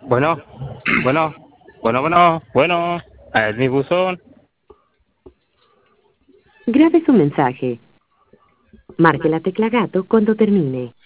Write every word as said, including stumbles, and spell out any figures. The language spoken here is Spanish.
Bueno, bueno, bueno, bueno, bueno, es mi buzón. Grabe su mensaje. Marque la tecla gato cuando termine.